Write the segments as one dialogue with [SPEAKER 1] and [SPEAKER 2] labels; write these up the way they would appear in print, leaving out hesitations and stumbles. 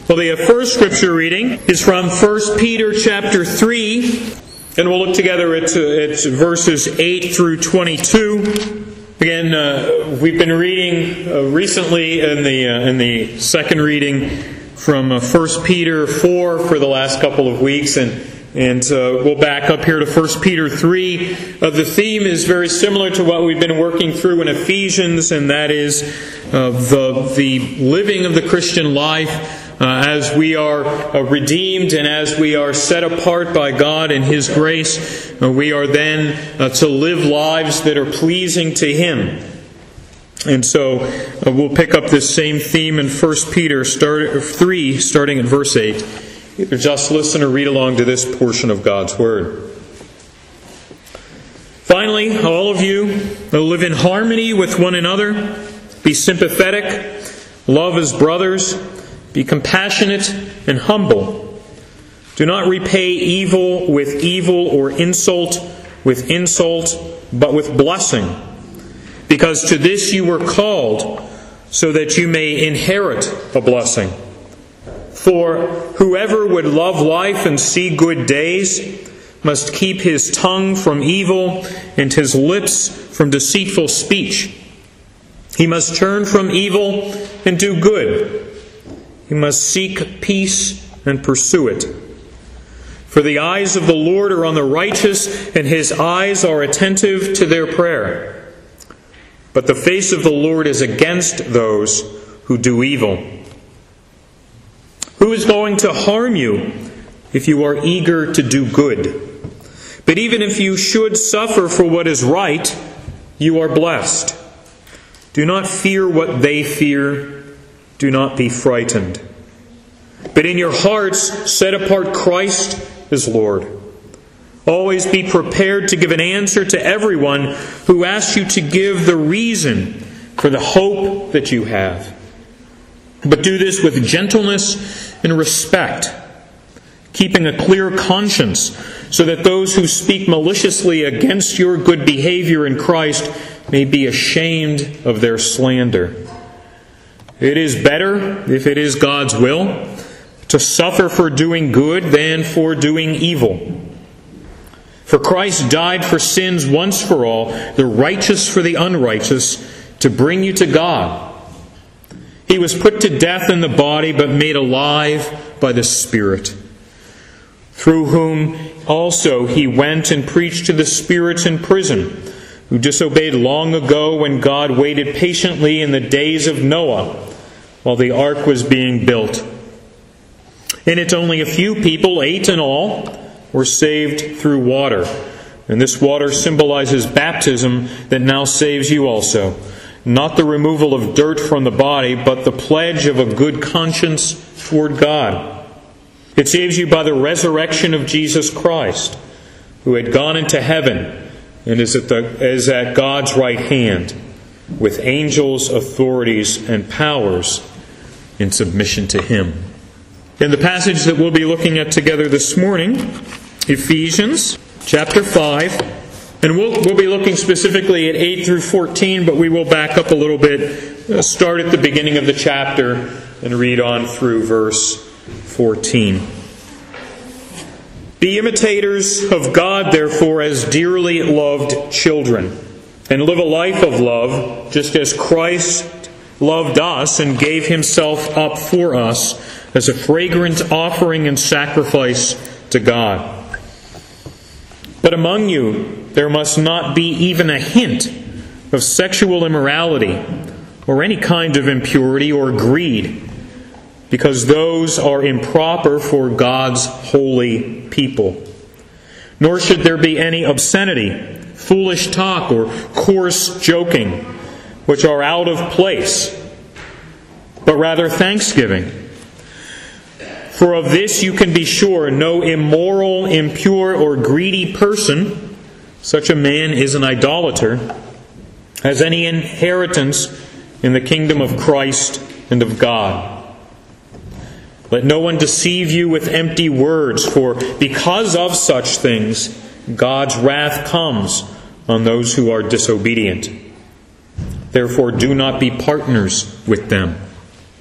[SPEAKER 1] Well, the first scripture reading is from 1 Peter chapter 3, and we'll look together at verses 8 through 22. Again, we've been reading recently in the second reading from 1 Peter 4 for the last couple of weeks, and we'll back up here to 1 Peter 3. The theme is very similar to what we've been working through in Ephesians, and that is the living of the Christian life as we are redeemed and as we are set apart by God and His grace. We are then to live lives that are pleasing to Him. And so we'll pick up this same theme in 1 Peter 3, starting at verse 8. Either just listen or read along to this portion of God's Word. Finally, all of you live in harmony with one another. Be sympathetic. Love as brothers. Be compassionate and humble. Do not repay evil with evil or insult with insult, but with blessing. Because to this you were called, so that you may inherit a blessing. For whoever would love life and see good days must keep his tongue from evil and his lips from deceitful speech. He must turn from evil and do good. He must seek peace and pursue it. For the eyes of the Lord are on the righteous, and His eyes are attentive to their prayer. But the face of the Lord is against those who do evil. Who is going to harm you if you are eager to do good? But even if you should suffer for what is right, you are blessed. Do not fear what they fear. Do not be frightened. But in your hearts, set apart Christ as Lord. Always be prepared to give an answer to everyone who asks you to give the reason for the hope that you have. But do this with gentleness and respect, keeping a clear conscience, so that those who speak maliciously against your good behavior in Christ may be ashamed of their slander. It is better, if it is God's will, to suffer for doing good than for doing evil. For Christ died for sins once for all, the righteous for the unrighteous, to bring you to God. He was put to death in the body, but made alive by the Spirit, through whom also He went and preached to the spirits in prison, who disobeyed long ago when God waited patiently in the days of Noah, while the ark was being built. In it only a few people, 8 in all, were saved through water. And this water symbolizes baptism that now saves you also. Not the removal of dirt from the body, but the pledge of a good conscience toward God. It saves you by the resurrection of Jesus Christ, who had gone into heaven and is at God's right hand, with angels, authorities, and powers in submission to Him. In the passage that we'll be looking at together this morning, Ephesians chapter 5, and we'll be looking specifically at 8 through 14, but we will back up a little bit, start at the beginning of the chapter, and read on through verse 14. Be imitators of God, therefore, as dearly loved children, and live a life of love, just as Christ loved us and gave Himself up for us as a fragrant offering and sacrifice to God. But among you there must not be even a hint of sexual immorality or any kind of impurity or greed, because those are improper for God's holy people. Nor should there be any obscenity, foolish talk, or coarse joking, which are out of place, but rather thanksgiving. For of this you can be sure, no immoral, impure, or greedy person, such a man is an idolater, has any inheritance in the kingdom of Christ and of God. Let no one deceive you with empty words, for because of such things God's wrath comes on those who are disobedient. Therefore do not be partners with them.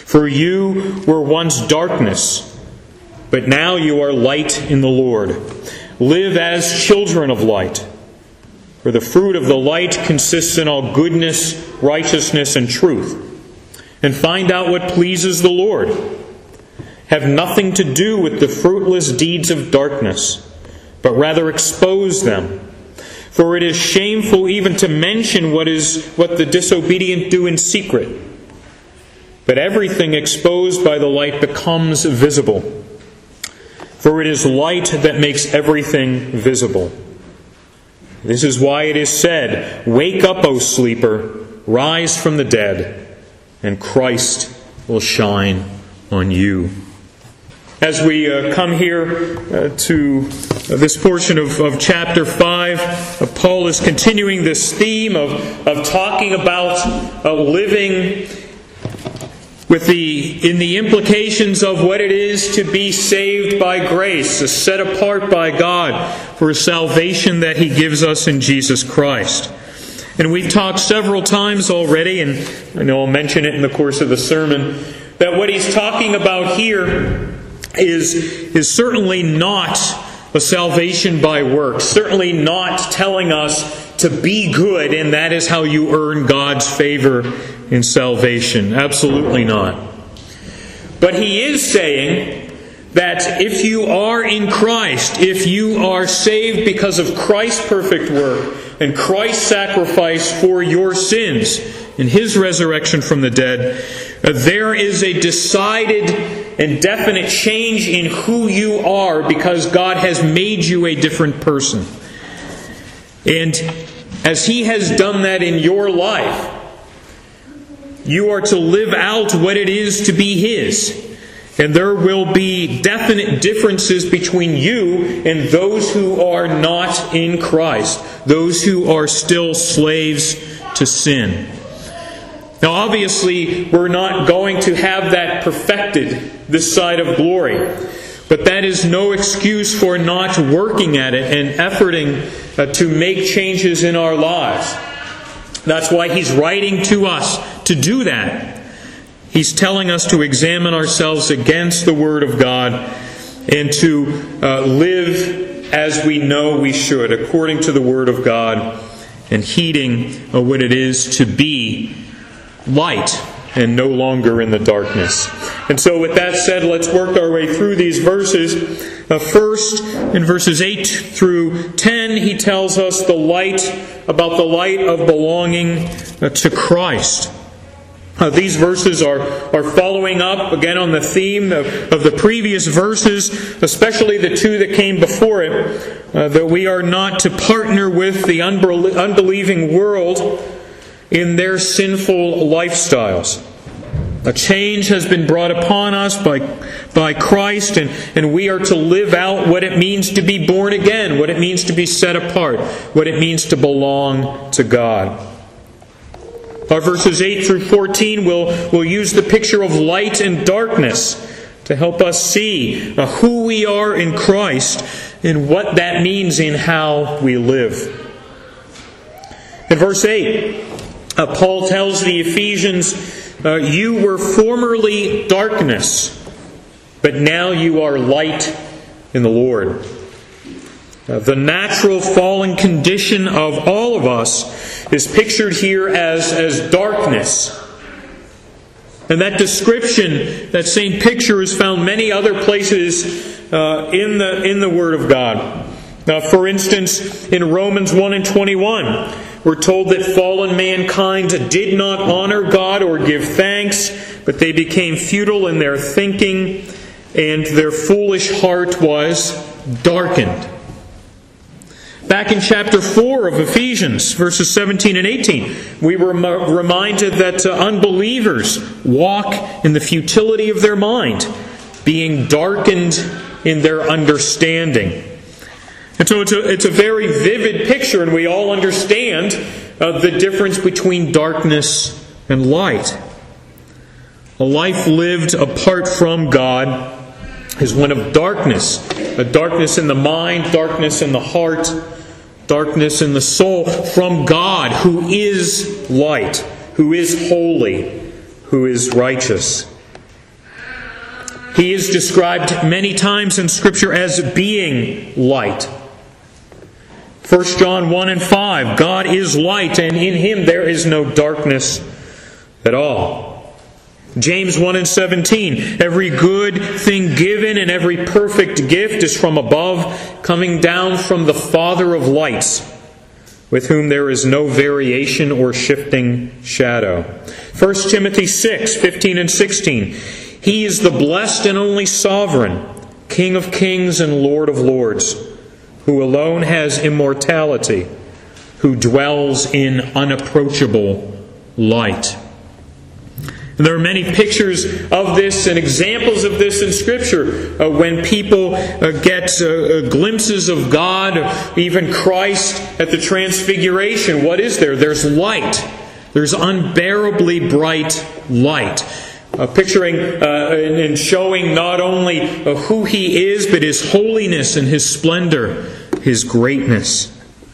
[SPEAKER 1] For you were once darkness, but now you are light in the Lord. Live as children of light. For the fruit of the light consists in all goodness, righteousness, and truth. And find out what pleases the Lord. Have nothing to do with the fruitless deeds of darkness, but rather expose them. For it is shameful even to mention what the disobedient do in secret. But everything exposed by the light becomes visible. For it is light that makes everything visible. This is why it is said, "Wake up, O sleeper, rise from the dead, and Christ will shine on you." As we come here to this portion of chapter 5, Paul is continuing this theme of talking about living in the implications of what it is to be saved by grace, set apart by God for a salvation that He gives us in Jesus Christ. And we've talked several times already, and I know I'll mention it in the course of the sermon, that what he's talking about here is certainly not a salvation by works, certainly not telling us to be good and that is how you earn God's favor in salvation. Absolutely not. But he is saying that if you are in Christ, if you are saved because of Christ's perfect work and Christ's sacrifice for your sins and His resurrection from the dead, there is a decided and definite change in who you are because God has made you a different person. And as He has done that in your life, you are to live out what it is to be His. And there will be definite differences between you and those who are not in Christ, those who are still slaves to sin. Now obviously, we're not going to have that perfected this side of glory. But that is no excuse for not working at it and efforting to make changes in our lives. That's why he's writing to us to do that. He's telling us to examine ourselves against the Word of God and to live as we know we should, according to the Word of God, and heeding what it is to be light and no longer in the darkness. And so with that said, let's work our way through these verses. First, in verses 8 through 10, he tells us about the light of belonging to Christ. These verses are following up again on the theme of the previous verses, especially the two that came before it, that we are not to partner with the unbelieving world in their sinful lifestyles. A change has been brought upon us by Christ, and we are to live out what it means to be born again, what it means to be set apart, what it means to belong to God. Our verses 8 through 14 will use the picture of light and darkness to help us see who we are in Christ and what that means in how we live. In verse 8, Paul tells the Ephesians, you were formerly darkness, but now you are light in the Lord. The natural fallen condition of all of us is pictured here as darkness. And that description, that same picture, is found many other places in the Word of God. For instance, in Romans 1 and 21, we're told that fallen mankind did not honor God or give thanks, but they became futile in their thinking, and their foolish heart was darkened. Back in chapter 4 of Ephesians, verses 17 and 18, we were reminded that unbelievers walk in the futility of their mind, being darkened in their understanding. And so it's a very vivid picture, and we all understand the difference between darkness and light. A life lived apart from God is one of darkness. A darkness in the mind, darkness in the heart, darkness in the soul from God, who is light, who is holy, who is righteous. He is described many times in Scripture as being light. 1 John 1 and 5, God is light, and in Him there is no darkness at all. James 1 and 17, every good thing given and every perfect gift is from above, coming down from the Father of lights, with whom there is no variation or shifting shadow. 1 Timothy 6, 15 and 16, He is the blessed and only sovereign, King of kings and Lord of lords, who alone has immortality, who dwells in unapproachable light. And there are many pictures of this and examples of this in Scripture. When people get glimpses of God, even Christ at the Transfiguration, what is there? There's light. There's unbearably bright light. Picturing and showing not only who He is, but His holiness and His splendor, His greatness.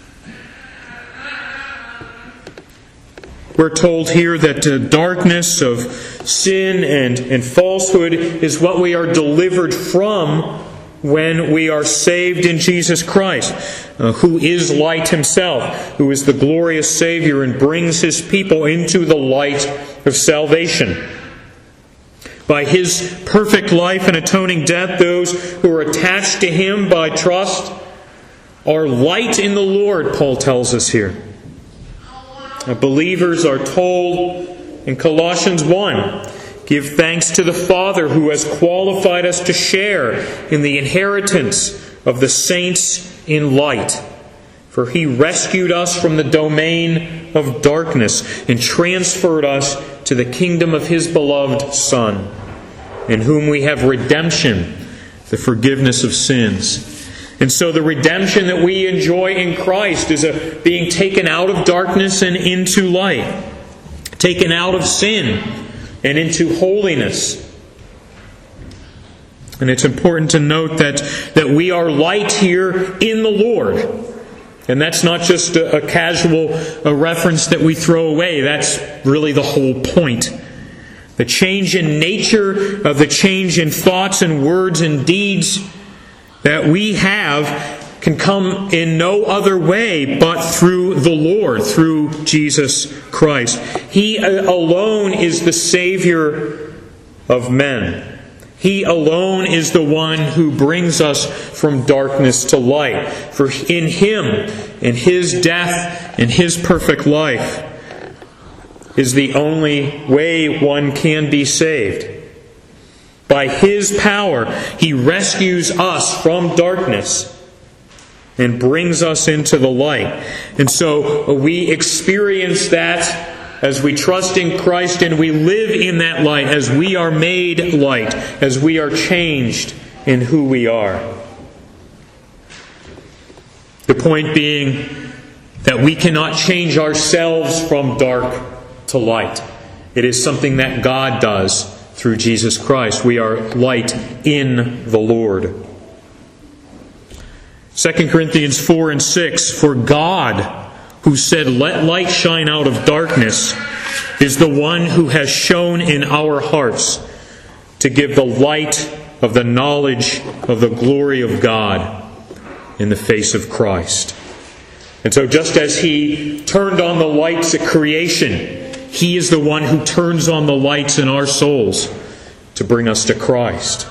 [SPEAKER 1] We're told here that darkness of sin and falsehood is what we are delivered from when we are saved in Jesus Christ, who is light Himself, who is the glorious Savior and brings His people into the light of salvation. By His perfect life and atoning death, those who are attached to Him by trust are light in the Lord, Paul tells us here. Now, believers are told in Colossians 1, give thanks to the Father who has qualified us to share in the inheritance of the saints in light. For He rescued us from the domain of darkness and transferred us to the kingdom of His beloved Son, in whom we have redemption, the forgiveness of sins. And so the redemption that we enjoy in Christ is being taken out of darkness and into light, taken out of sin and into holiness. And it's important to note that we are light here in the Lord. And that's not just a casual reference that we throw away. That's really the whole point. The change in nature, the change in thoughts and words and deeds that we have can come in no other way but through the Lord, through Jesus Christ. He alone is the Savior of men. He alone is the one who brings us from darkness to light. For in Him, in His death, in His perfect life, is the only way one can be saved. By His power, He rescues us from darkness and brings us into the light. And so we experience that as we trust in Christ and we live in that light, as we are made light, as we are changed in who we are. The point being that we cannot change ourselves from dark to light. It is something that God does through Jesus Christ. We are light in the Lord. 2 Corinthians 4 and 6, for God, who said, let light shine out of darkness, is the one who has shone in our hearts to give the light of the knowledge of the glory of God in the face of Christ. And so just as He turned on the lights at creation, He is the one who turns on the lights in our souls to bring us to Christ.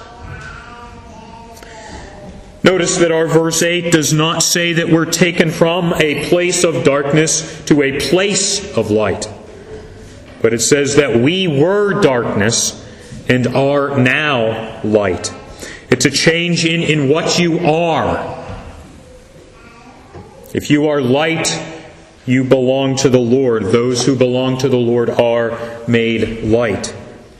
[SPEAKER 1] Notice that our verse 8 does not say that we're taken from a place of darkness to a place of light. But it says that we were darkness and are now light. It's a change in what you are. If you are light, you belong to the Lord. Those who belong to the Lord are made light.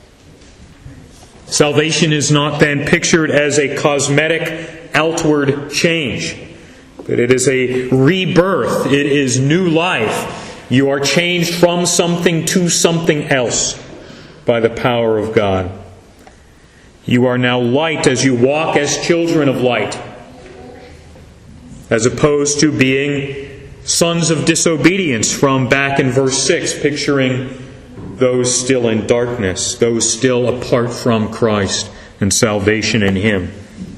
[SPEAKER 1] Salvation is not then pictured as a cosmetic outward change, but it is a rebirth. It is new life. You are changed from something to something else by the power of God. You are now light as you walk as children of light, as opposed to being sons of disobedience from back in verse 6, picturing those still in darkness, those still apart from Christ and salvation in Him.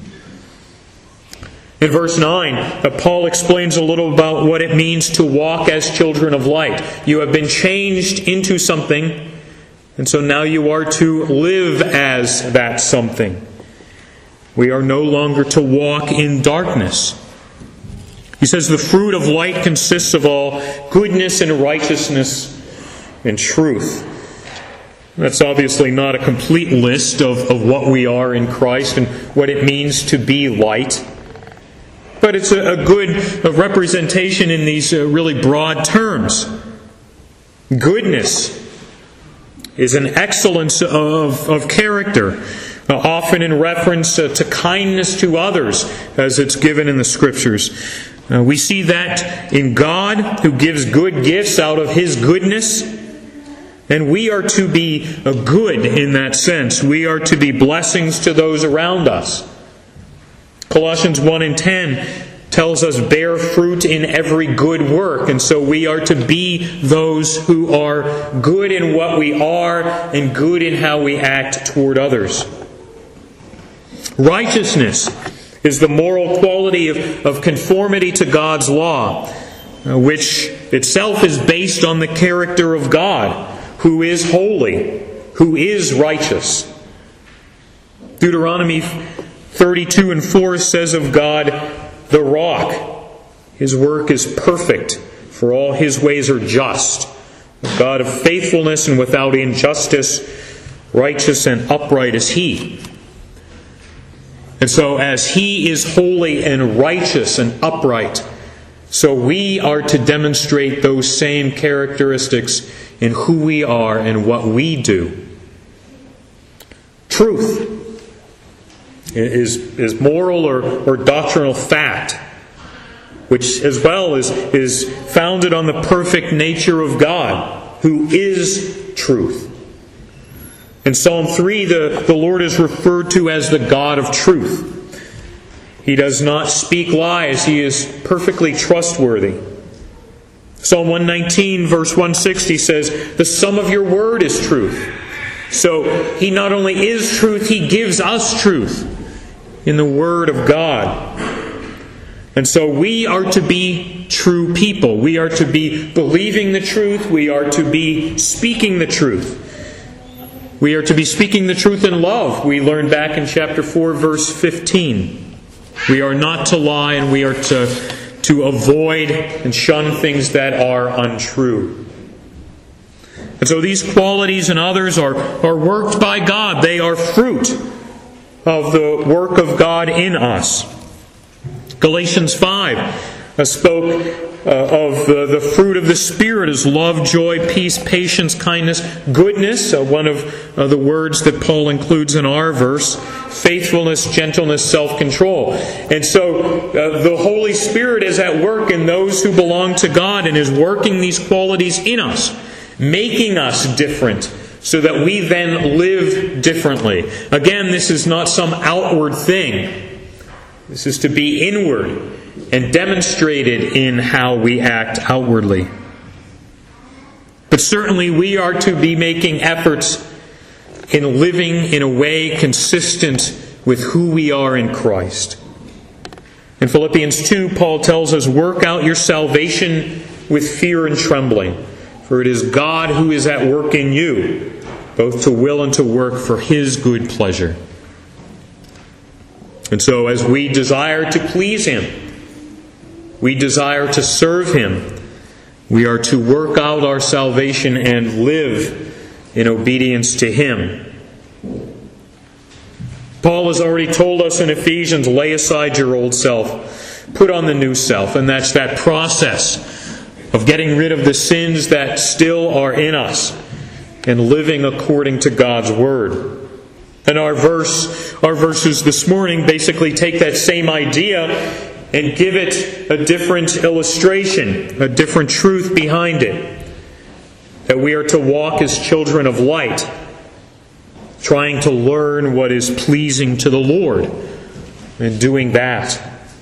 [SPEAKER 1] In verse 9, Paul explains a little about what it means to walk as children of light. You have been changed into something, and so now you are to live as that something. We are no longer to walk in darkness. He says the fruit of light consists of all goodness and righteousness and truth. That's obviously not a complete list of what we are in Christ and what it means to be light. But it's a good representation in these really broad terms. Goodness is an excellence of character, often in reference to kindness to others, as it's given in the Scriptures. We see that in God, who gives good gifts out of His goodness. And we are to be good in that sense. We are to be blessings to those around us. Colossians 1:10 tells us, bear fruit in every good work. And so we are to be those who are good in what we are and good in how we act toward others. Righteousness is the moral quality of conformity to God's law, which itself is based on the character of God, who is holy, who is righteous. Deuteronomy 32:4 says of God, the rock, His work is perfect, for all His ways are just. A God of faithfulness and without injustice, righteous and upright is He. And so as He is holy and righteous and upright, so we are to demonstrate those same characteristics in who we are and what we do. Truth is moral or doctrinal fact, which as well is founded on the perfect nature of God, who is truth. In Psalm 3, the Lord is referred to as the God of truth. He does not speak lies. He is perfectly trustworthy. Psalm 119, verse 160 says, the sum of your word is truth. So He not only is truth, He gives us truth in the Word of God. And so we are to be true people. We are to be believing the truth. We are to be speaking the truth. We are to be speaking the truth in love. We learned back in chapter 4, verse 15. We are not to lie, and we are to avoid and shun things that are untrue. And so these qualities and others are worked by God. They are fruit of the work of God in us. Galatians 5 spoke of the fruit of the Spirit as love, joy, peace, patience, kindness, goodness, one of the words that Paul includes in our verse, faithfulness, gentleness, self-control. And so the Holy Spirit is at work in those who belong to God and is working these qualities in us, making us different, so that we then live differently. Again, this is not some outward thing. This is to be inward and demonstrated in how we act outwardly. But certainly we are to be making efforts in living in a way consistent with who we are in Christ. In Philippians 2, Paul tells us, work out your salvation with fear and trembling, for it is God who is at work in you, both to will and to work for His good pleasure. And so as we desire to please Him, we desire to serve Him, we are to work out our salvation and live in obedience to Him. Paul has already told us in Ephesians, lay aside your old self, put on the new self, and that's that process of getting rid of the sins that still are in us and living according to God's Word. And our verses this morning basically take that same idea and give it a different illustration, a different truth behind it. That we are to walk as children of light, trying to learn what is pleasing to the Lord, and doing that.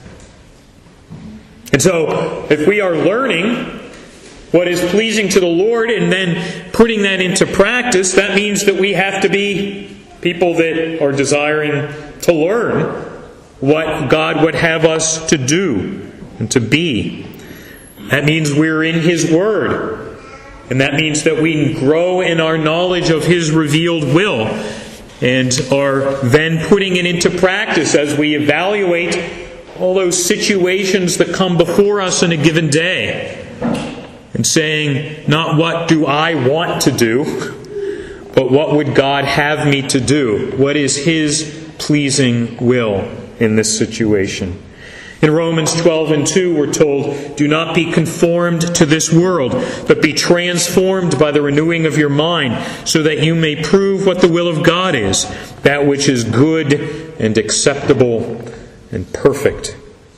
[SPEAKER 1] And so, if we are learning what is pleasing to the Lord and then putting that into practice, that means that we have to be people that are desiring to learn what God would have us to do and to be. That means we're in His Word. And that means that we grow in our knowledge of His revealed will and are then putting it into practice as we evaluate all those situations that come before us in a given day. And saying, not what do I want to do, but what would God have me to do? What is His pleasing will in this situation? In Romans 12:2 we're told, do not be conformed to this world, but be transformed by the renewing of your mind, so that you may prove what the will of God is, that which is good and acceptable and perfect.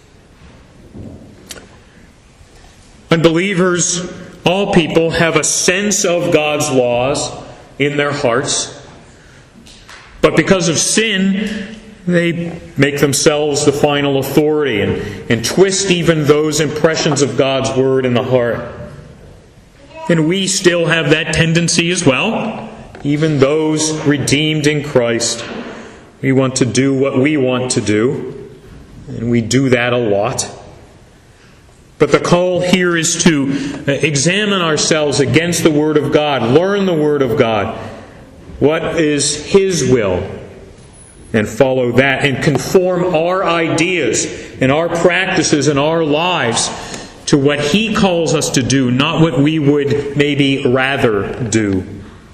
[SPEAKER 1] Unbelievers, all people, have a sense of God's laws in their hearts, but because of sin, they make themselves the final authority and twist even those impressions of God's Word in the heart. And we still have that tendency as well, even those redeemed in Christ. We want to do what we want to do, and we do that a lot. But the call here is to examine ourselves against the Word of God, learn the Word of God. What is His will? And follow that and conform our ideas and our practices and our lives to what He calls us to do, not what we would maybe rather do.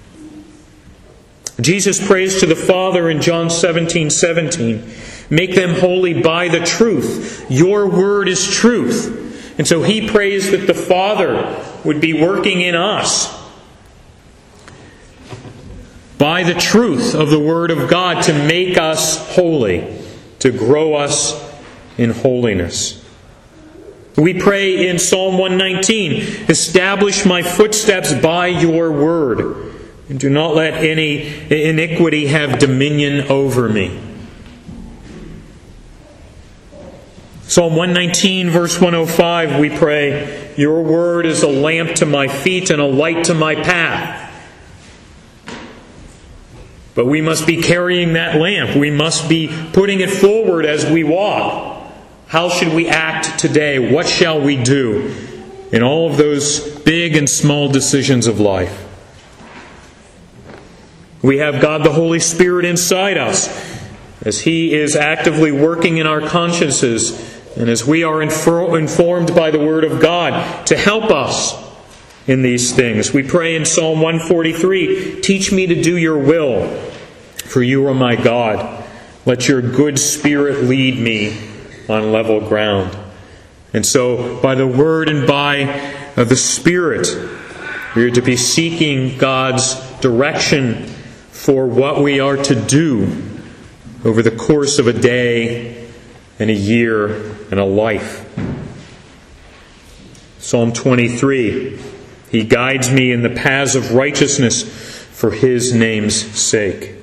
[SPEAKER 1] Jesus prays to the Father in John 17:17, make them holy by the truth. Your word is truth. And so He prays that the Father would be working in us by the truth of the Word of God to make us holy, to grow us in holiness. We pray in Psalm 119, establish my footsteps by your word, and do not let any iniquity have dominion over me. Psalm 119, verse 105, we pray, your word is a lamp to my feet and a light to my path. But we must be carrying that lamp. We must be putting it forward as we walk. How should we act today? What shall we do in all of those big and small decisions of life? We have God the Holy Spirit inside us as He is actively working in our consciences and as we are informed by the Word of God to help us in these things. We pray in Psalm 143, teach me to do your will, for you are my God. Let your good Spirit lead me on level ground. And so, by the Word and by the Spirit, we are to be seeking God's direction for what we are to do over the course of a day and a year and a life. Psalm 23, He guides me in the paths of righteousness for His name's sake.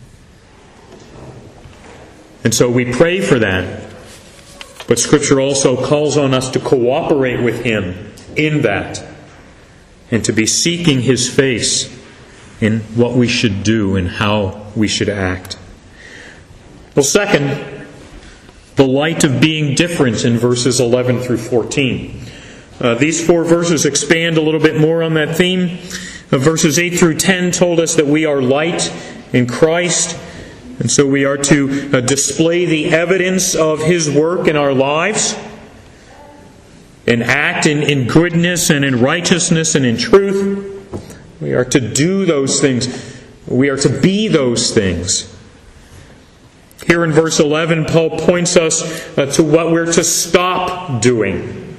[SPEAKER 1] And so we pray for that. But Scripture also calls on us to cooperate with Him in that and to be seeking His face in what we should do and how we should act. Well, second, the light of being different in verses 11 through 14. These four verses expand a little bit more on that theme. Verses 8 through 10 told us that we are light in Christ, and so we are to display the evidence of His work in our lives and act in goodness and in righteousness and in truth. We are to do those things. We are to be those things. Here in verse 11, Paul points us to what we're to stop doing.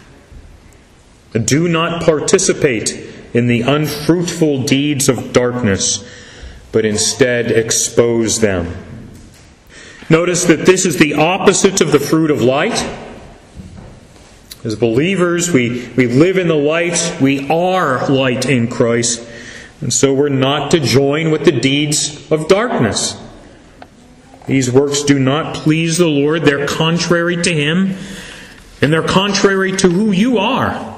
[SPEAKER 1] Do not participate in the unfruitful deeds of darkness, but instead expose them. Notice that this is the opposite of the fruit of light. As believers, we live in the light. We are light in Christ. And so we're not to join with the deeds of darkness. These works do not please the Lord. They're contrary to Him. And they're contrary to who you are.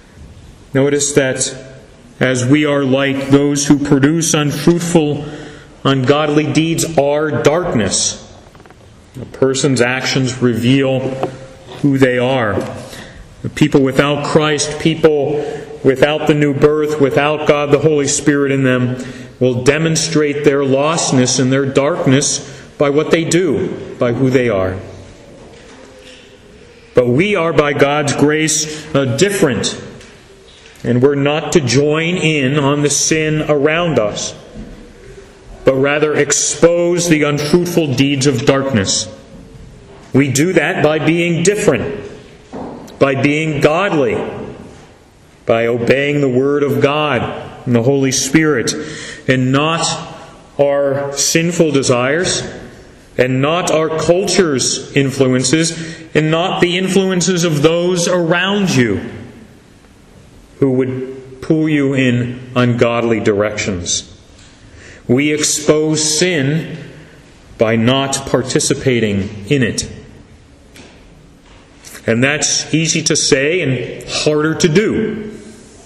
[SPEAKER 1] Notice that as we are like those who produce unfruitful ungodly deeds are darkness. A person's actions reveal who they are. The people without Christ, people without the new birth, without God the Holy Spirit in them, will demonstrate their lostness and their darkness by what they do, by who they are. But we are, by God's grace, different. And we're not to join in on the sin around us, but rather expose the unfruitful deeds of darkness. We do that by being different, by being godly, by obeying the Word of God and the Holy Spirit, and not our sinful desires, and not our culture's influences, and not the influences of those around you who would pull you in ungodly directions. We expose sin by not participating in it. And that's easy to say and harder to do.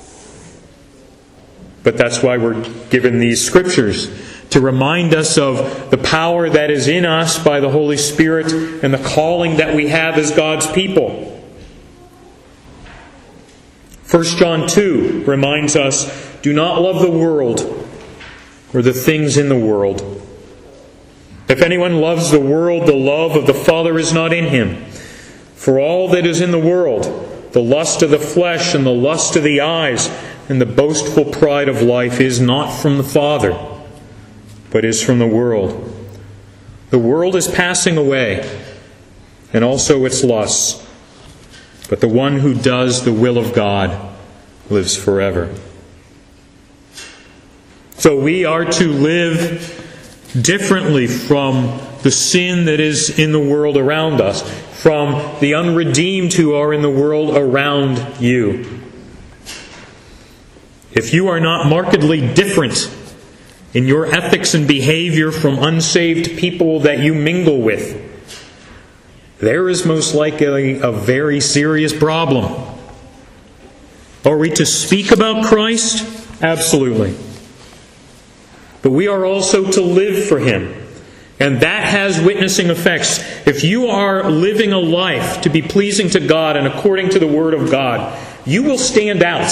[SPEAKER 1] But that's why we're given these scriptures, to remind us of the power that is in us by the Holy Spirit and the calling that we have as God's people. 1 John 2 reminds us, do not love the world or the things in the world. If anyone loves the world, the love of the Father is not in him. For all that is in the world, the lust of the flesh and the lust of the eyes and the boastful pride of life is not from the Father, but is from the world. The world is passing away, and also its lusts. But the one who does the will of God lives forever. So we are to live differently from the sin that is in the world around us, from the unredeemed who are in the world around you. If you are not markedly different in your ethics and behavior from unsaved people that you mingle with, there is most likely a very serious problem. Are we to speak about Christ? Absolutely. But we are also to live for Him. And that has witnessing effects. If you are living a life to be pleasing to God and according to the Word of God, you will stand out.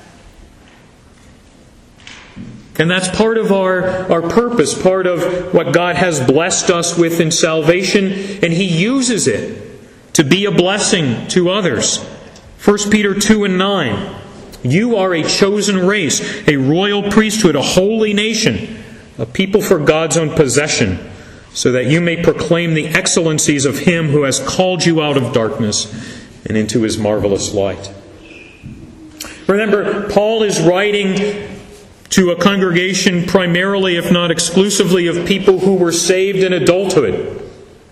[SPEAKER 1] And that's part of our purpose, part of what God has blessed us with in salvation, and He uses it to be a blessing to others. 1 Peter 2:9. You are a chosen race, a royal priesthood, a holy nation, a people for God's own possession, so that you may proclaim the excellencies of Him who has called you out of darkness and into His marvelous light. Remember, Paul is writing to a congregation primarily, if not exclusively, of people who were saved in adulthood.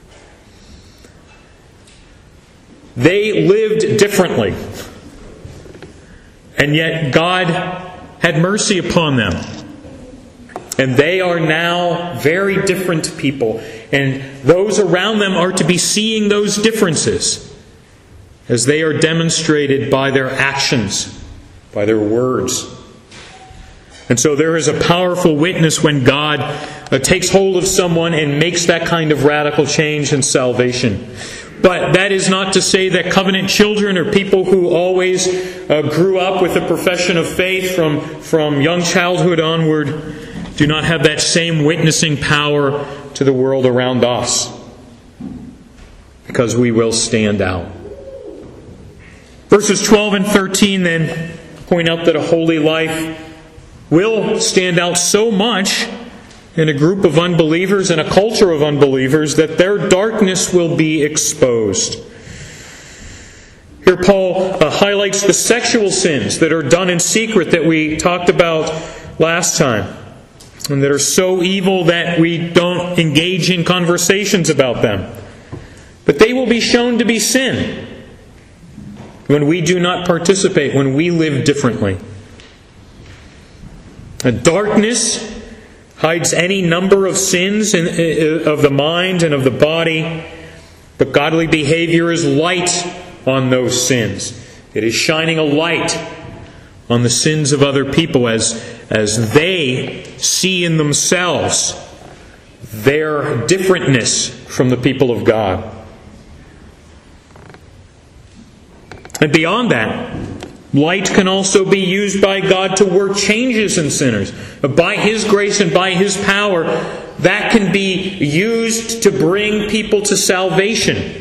[SPEAKER 1] They lived differently. And yet God had mercy upon them. And they are now very different people. And those around them are to be seeing those differences as they are demonstrated by their actions, by their words. And so there is a powerful witness when God takes hold of someone and makes that kind of radical change in salvation. But that is not to say that covenant children or people who always grew up with a profession of faith from young childhood onward do not have that same witnessing power to the world around us, because we will stand out. Verses 12 and 13 then point out that a holy life will stand out so much in a group of unbelievers and a culture of unbelievers that their darkness will be exposed. Here Paul highlights the sexual sins that are done in secret that we talked about last time, and that are so evil that we don't engage in conversations about them. But they will be shown to be sin when we do not participate, when we live differently. Darkness hides any number of sins of the mind and of the body, but godly behavior is light on those sins. It is shining a light on the sins of other people as they see in themselves their differentness from the people of God. And beyond that, light can also be used by God to work changes in sinners. By His grace and by His power, that can be used to bring people to salvation.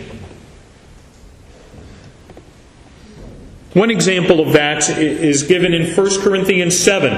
[SPEAKER 1] One example of that is given in 1 Corinthians 7.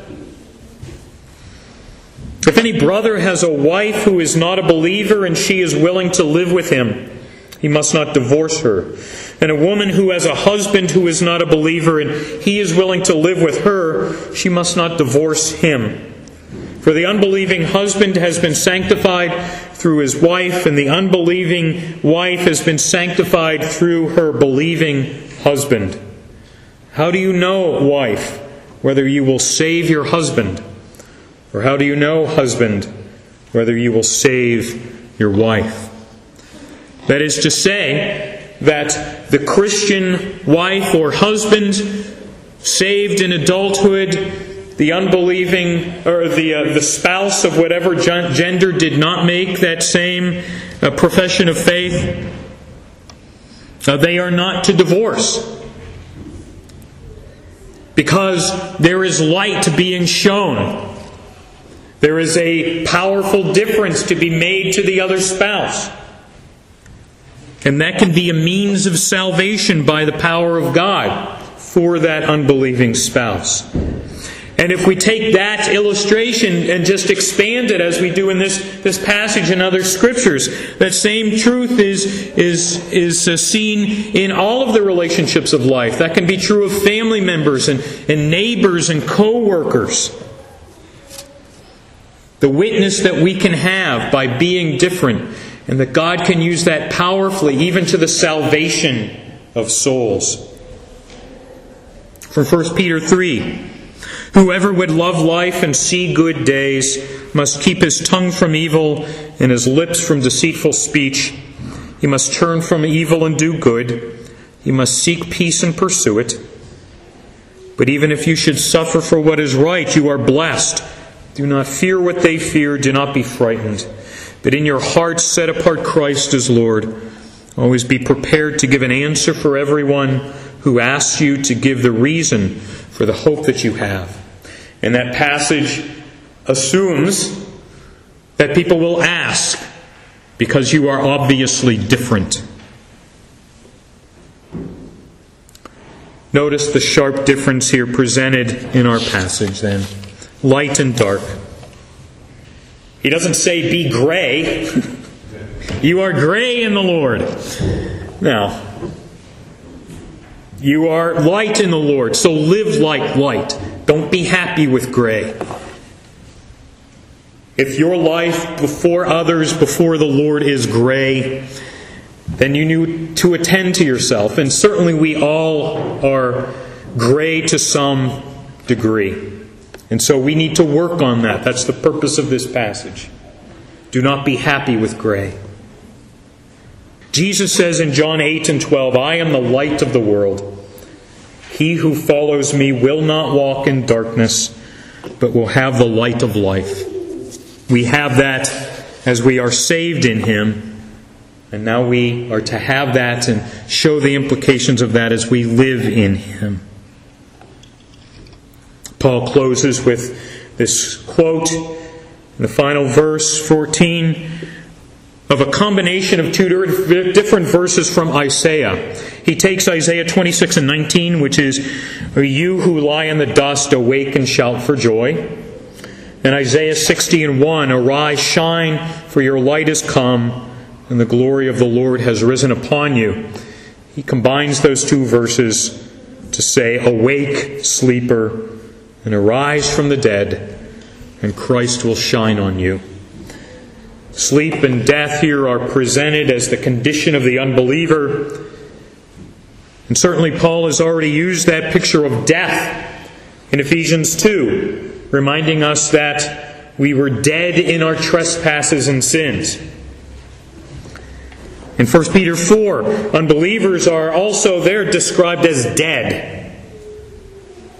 [SPEAKER 1] If any brother has a wife who is not a believer and she is willing to live with him, he must not divorce her. And a woman who has a husband who is not a believer and he is willing to live with her, she must not divorce him. For the unbelieving husband has been sanctified through his wife, and the unbelieving wife has been sanctified through her believing husband. How do you know, wife, whether you will save your husband? Or how do you know, husband, whether you will save your wife? That is to say, that the Christian wife or husband saved in adulthood, the unbelieving, or the spouse of whatever gender did not make that same profession of faith, they are not to divorce. Because there is light being shown. There is a powerful difference to be made to the other spouse. And that can be a means of salvation by the power of God for that unbelieving spouse. And if we take that illustration and just expand it as we do in this passage and other scriptures, that same truth is seen in all of the relationships of life. That can be true of family members and neighbors and co-workers. The witness that we can have by being different, and that God can use that powerfully even to the salvation of souls. From 1 Peter 3, whoever would love life and see good days must keep his tongue from evil and his lips from deceitful speech. He must turn from evil and do good. He must seek peace and pursue it. But even if you should suffer for what is right, you are blessed. Do not fear what they fear. Do not be frightened. But in your hearts set apart Christ as Lord. Always be prepared to give an answer for everyone who asks you to give the reason for the hope that you have. And that passage assumes that people will ask because you are obviously different. Notice the sharp difference here presented in our passage then. Light and dark. He doesn't say be gray. You are gray in the Lord. Now, you are light in the Lord, so live like light. Don't be happy with gray. If your life before others, before the Lord is gray, then you need to attend to yourself. And certainly we all are gray to some degree. And so we need to work on that. That's the purpose of this passage. Do not be happy with gray. Jesus says in John 8 and 12, I am the light of the world. He who follows me will not walk in darkness, but will have the light of life. We have that as we are saved in Him. And now we are to have that and show the implications of that as we live in Him. Paul closes with this quote in the final verse, 14, of a combination of two different verses from Isaiah. He takes Isaiah 26 and 19, which is, you who lie in the dust, awake and shout for joy. And Isaiah 60 and 1, arise, shine, for your light is come, and the glory of the Lord has risen upon you. He combines those two verses to say, awake, sleeper, and arise from the dead, and Christ will shine on you. Sleep and death here are presented as the condition of the unbeliever. And certainly Paul has already used that picture of death in Ephesians 2, reminding us that we were dead in our trespasses and sins. In 1 Peter 4, unbelievers are also there described as dead.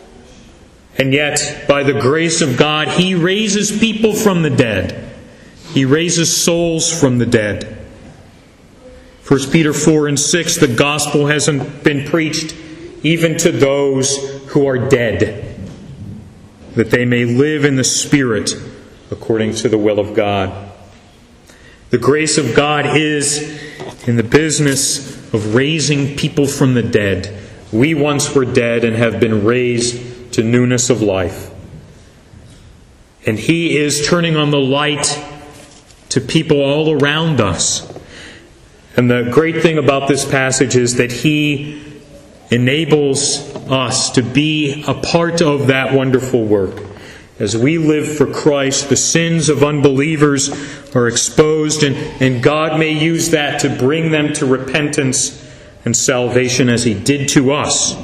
[SPEAKER 1] And yet, by the grace of God, He raises people from the dead. He raises souls from the dead. 1 Peter 4 and 6, the gospel hasn't been preached even to those who are dead, that they may live in the Spirit according to the will of God. The grace of God is in the business of raising people from the dead. We once were dead and have been raised to newness of life. And He is turning on the light to people all around us. And the great thing about this passage is that He enables us to be a part of that wonderful work. As we live for Christ, the sins of unbelievers are exposed, and God may use that to bring them to repentance and salvation as He did to us.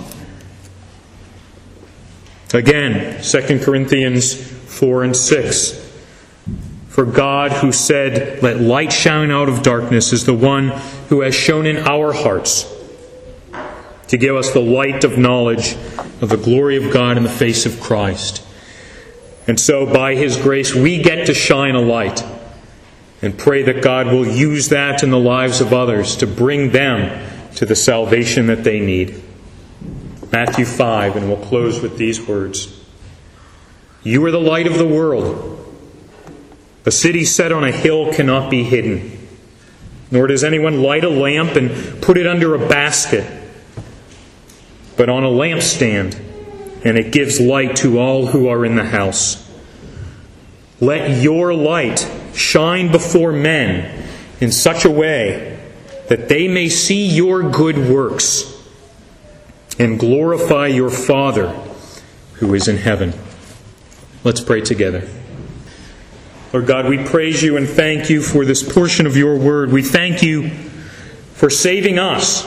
[SPEAKER 1] Again, 2 Corinthians 4 and 6. For God, who said, "Let light shine out of darkness," is the one who has shone in our hearts to give us the light of knowledge of the glory of God in the face of Christ. And so, by His grace, we get to shine a light and pray that God will use that in the lives of others to bring them to the salvation that they need. Matthew 5, and we'll close with these words. You are the light of the world. A city set on a hill cannot be hidden. Nor does anyone light a lamp and put it under a basket, but on a lampstand, and it gives light to all who are in the house. Let your light shine before men in such a way that they may see your good works and glorify your Father who is in heaven. Let's pray together. Lord God, we praise You and thank You for this portion of Your Word. We thank You for saving us,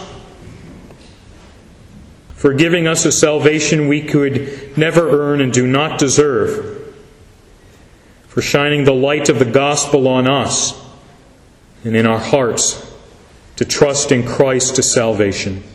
[SPEAKER 1] for giving us a salvation we could never earn and do not deserve, for shining the light of the gospel on us and in our hearts to trust in Christ to salvation.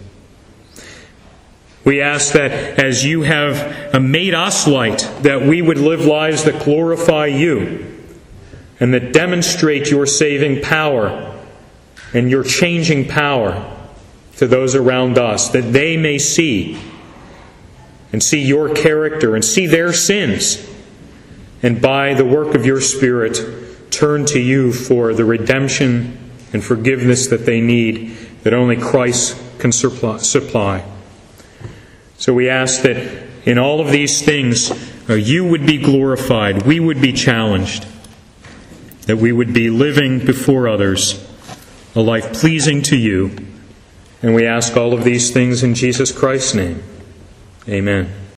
[SPEAKER 1] We ask that as You have made us light, that we would live lives that glorify You and that demonstrate Your saving power and Your changing power to those around us, that they may see and see Your character and see their sins, and by the work of Your Spirit turn to You for the redemption and forgiveness that they need, that only Christ can supply. So we ask that in all of these things You would be glorified, we would be challenged, that we would be living before others a life pleasing to You. And we ask all of these things in Jesus Christ's name. Amen.